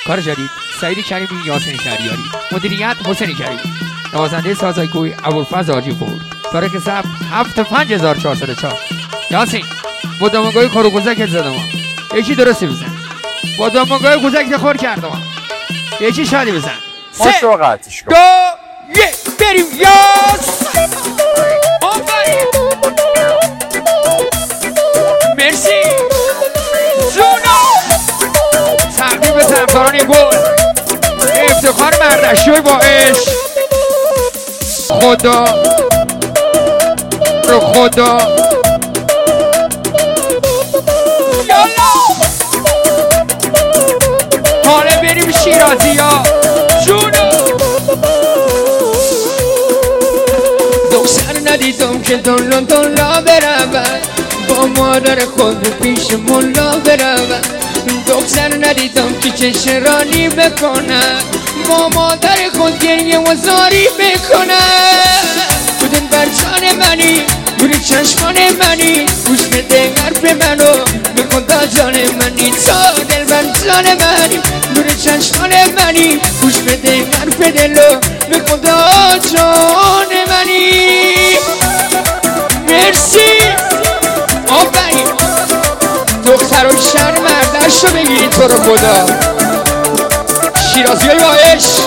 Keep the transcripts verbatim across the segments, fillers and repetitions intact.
کار جدید سعید کریمی، یاسین شهریاری، مدیریت حسین کریمی، نوازنده سازگوی ابوالفضل حاجی پور، تاریخ ثبت هفت پنج هزار و چهارصد و چهار. یاسین با دامنگاه کارو گذک زدم، یکی درستی بزن. با دامنگاه گذک خور کردم، یکی شادی بزن. سه دو یک بریم. یاس آفرین، مرسی زونا. تقدیم به طرفداران این گل، افتخار مردشوی با عشق. خدا رو خدا یالا حالا بریم شیرازی ها جونو. دختر ندیدم که دلا دلا برود، با مادر خود پیش ملا برود. دختر ندیدم که چشرانی بکند، با مادر خود گریه و زاری بکند. تو دل بر جان منی، نور چشمان منی، گوش بده حرف منو به خدا جان منی. تا دل بر جان منی، نور چشمان منی، گوش بده حرف دلو به خدا جان منی. مرسی آفرین. دختر و شهر مردش رو بگیرید تو رو خدا. شیرازی های با عشق.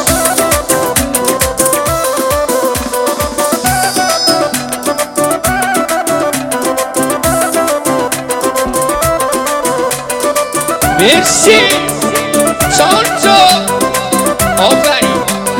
مرسی سانتو آفرین.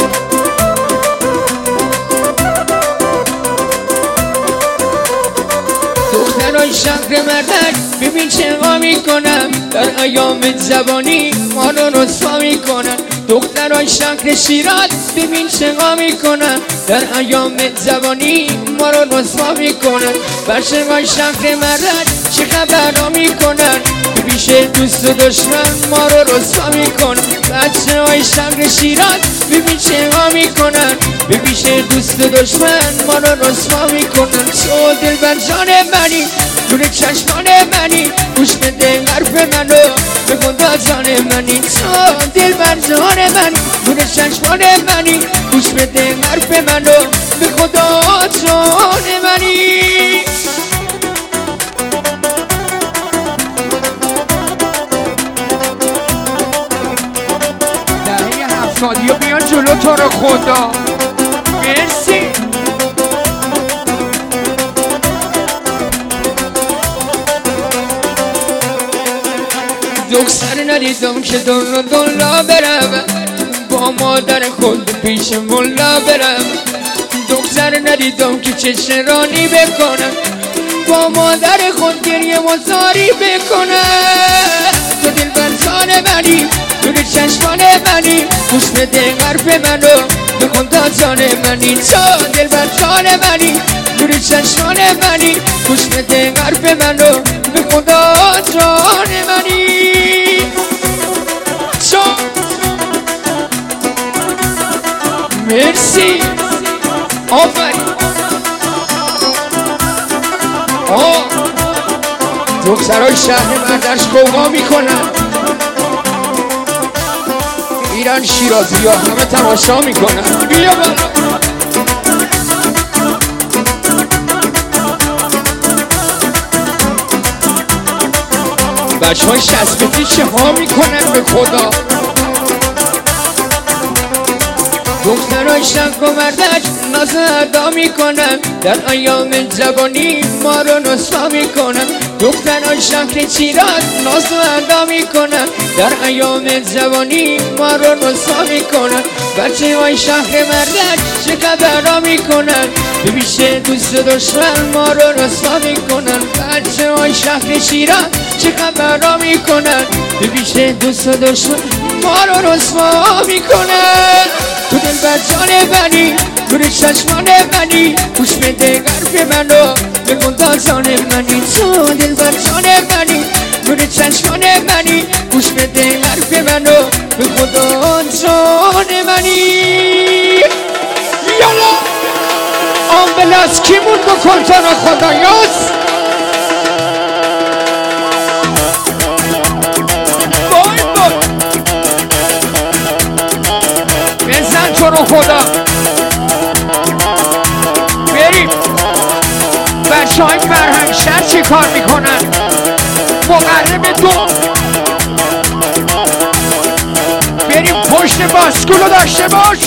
دخترای شهر مردک ببین چه ها میکنن، در ایام زبانی ما رو رسوا میکنن. دخترای شهر شیراز ببین چه ها میکنن، در ایام زبانی ما رو رسوا میکنن. بچه‌های شهر مردک چه خبرها میکنن، پیش دوست و دشمن ما رو رسوا میکنن. بچه های شهر شیراز ببین چه ها میکنن، به پیش دوست و دشمن ما رو رسوا میکنن. تو دل بر جان منی، نور چشمان منی، گوش بده حرف منو به خدا جان منی. تو دل بر جان منی، نور چشمان منی، گوش بده حرف منو به خدا جان منی. سادیو بیان جلو تو رو خدا. مرسی. دختر ندیدم که دلا دلا برود، با مادر خود پیش ملا برود. دختر ندیدم که چشرانی بکنم، با مادر خود گریه و زاری بکنم. تو دل بر جان منی، نور چشمان منی، گوش بده حرف منو به خدا جان منی. تو دل بر جان منی، نور چشمان منی، گوش بده حرف منو به خدا جان منی. تو مرسی آفرین. آه دخترای شهر مردش قوقا میکنن، ایران شیرازی ها همه تماشا میکنن. بیا بالا. بچه های شسپتی چه ها میکنن به خدا. دخترای شهر و مردک ناز ادا میکنن، در ایام جوانی ما رو رسوا میکنن. دخترای شهر شیراز ناز ادا میکنن، در ایام جوانی ما رو رسوا میکنن. بچه های شهر مردک چه خبرها میکنن، به پیش دوست و دشمن ما رو رسوا میکنن. بچه های شهر شیراز چه خبرها میکنن، به پیش دوست و دشمن ما رو رسوا میکنن. تو دل بر جان منی، نور چشمان منی، گوش بده حرف منو به خدا جان منی. تو دل بر جان منی، نور چشمان منی، گوش بده حرف منو به خدا جان منی. یالا آمبلاس کیمون بکن تو رو خدا. یاس وای وای کار میکنن مقرب دو بریم پشت باسکولو داشته باش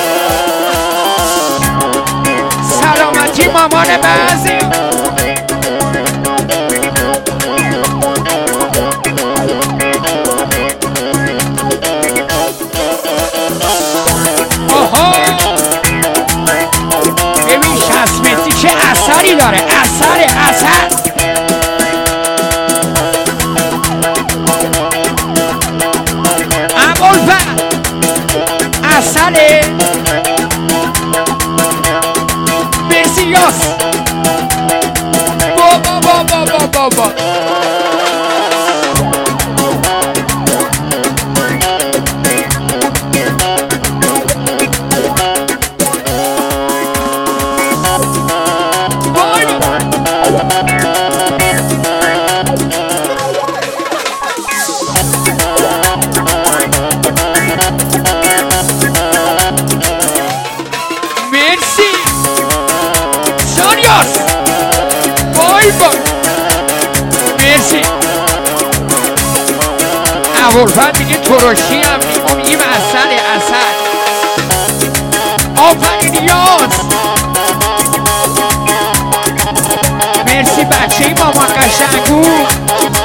سلامتی مامان بعضی آها ببین شصت متری چه اثری داره اثر اثر ابوالفضل اثره مرسی یاس بابا بابا بابا بابا ابوالفضل دیگه ترشی هم میگم این اصل اصل آفرین یاس مرسی بچه ای مامان قشنگو